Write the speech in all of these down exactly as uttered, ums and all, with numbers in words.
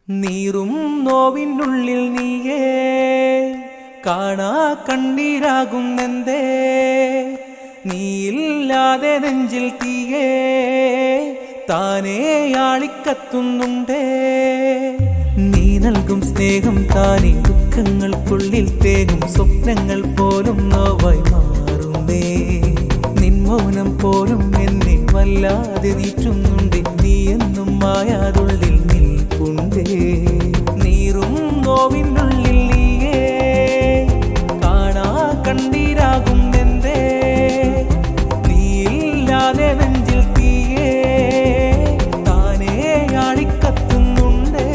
നീറും നോവിനുള്ളിൽ നീയേ കാണാ കണ്ണീരാകുന്നെന്തേ നീയില്ലാതെ നെഞ്ചിൽ തീയേ താനേ ആളിക്കത്തുന്നുണ്ടേ നീ നൽകും സ്നേഹം താനേ ദുഃഖങ്ങൾക്കുള്ളിൽ തേങ്ങും സ്വപ്നങ്ങൾ പോലും നോവായി മാറുന്നേ നിൻ മൗനം പോലും എന്നെ വല്ലാതെ നീറ്റുന്നുണ്ട് നീ എന്നും മായാതുള്ളിൽ നിൽപ്പുണ്ടേ നീറും നോവിനുള്ളിൽ നീയേ കാണാ കണ്ണീരാകുന്നെന്തേ നീയില്ലാതെ നെഞ്ചിൽ തീയേ താനേ ആളിക്കത്തുന്നുണ്ടേ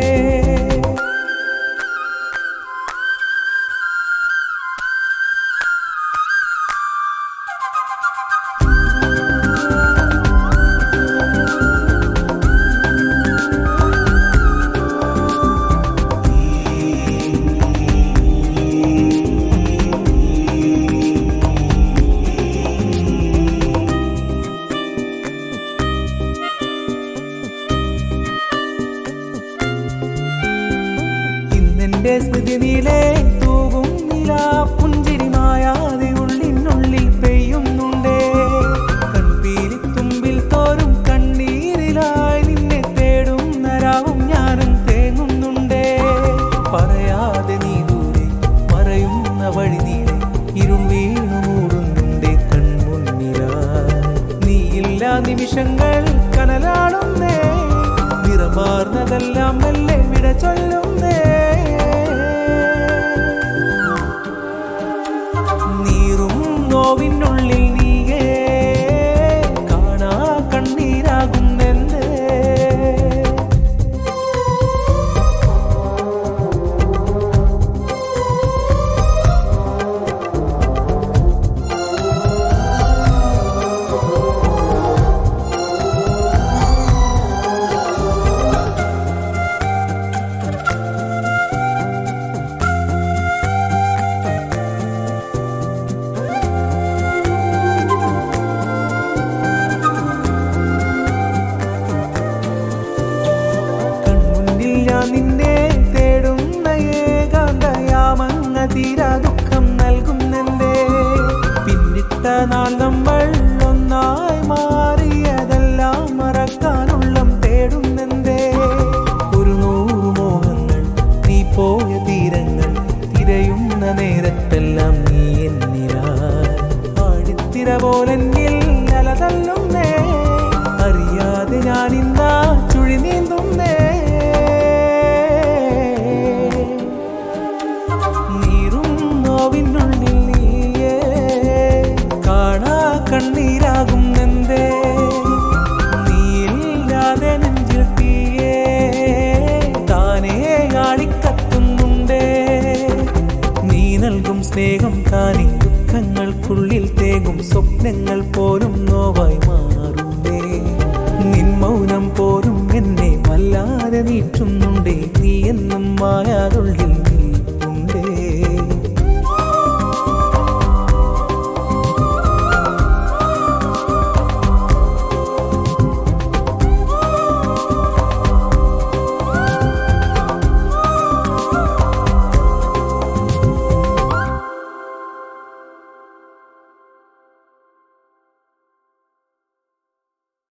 എന്റെ സ്മൃതി നീലേ തൂകും നിലാ പുഞ്ചിരി മായാതെ ഉള്ളിനുള്ളിൽ പെയ്യുന്നുണ്ടേ കൺപീലി തുമ്പിൽ തോരും കണ്ണീരിലായി നിന്നെ തേടും നരാവും ഞാനും തേങ്ങുന്നുണ്ടേ പറയാതെ നീ ദൂരെ മറയുന്ന വഴി നീളെ ഇരുൾ വീണു മൂടുന്നുണ്ടേ കൺമുന്നിലായി നീയില്ല നിമിഷങ്ങൾ കനലാടുന്നേ നിറമാർന്നതെല്ലാം മെല്ലെ വിട ചൊല്ലുന്നേ നീറും നോവിനുള്ളിൽ നീയേ കാണാ കണ്ണീരാകുന്നെന്തേ നിന്നെ തേടുന്ന ഏകാന്തയാമങ്ങ തീരാ ദുഃഖം നൽകുന്നെന്തേ പിന്നിട്ട നാൾ നമ്മൾ ഒന്നായി മാറിയതെല്ലാം മറക്കാനുള്ളം തേടുന്നെന്തേ ഒരു നൂറ് മോഹങ്ങൾ നീ പോയ തീരങ്ങൾ തിരയുന്ന നേരത്തെല്ലാം നീ എന്നിലായി ആടിത്തിര പോലെന്നിൽ അലതല്ലുന്നേ അറിയാതെ ഞാനിന്നാ ചുഴി നീന്തുന്നേ നോവിനുള്ളിൽ നീയേ കാണാ കണ്ണീരാകുന്നെന്തേ നീയില്ലാതെ നെഞ്ചിൽ തീയേ താനേ ആളിക്കത്തുന്നുണ്ടേ നീ നൽകും സ്നേഹം താനേ ദുഃഖങ്ങൾക്കുള്ളിൽ തേങ്ങും സ്വപ്നങ്ങൾ പോലും നോവായി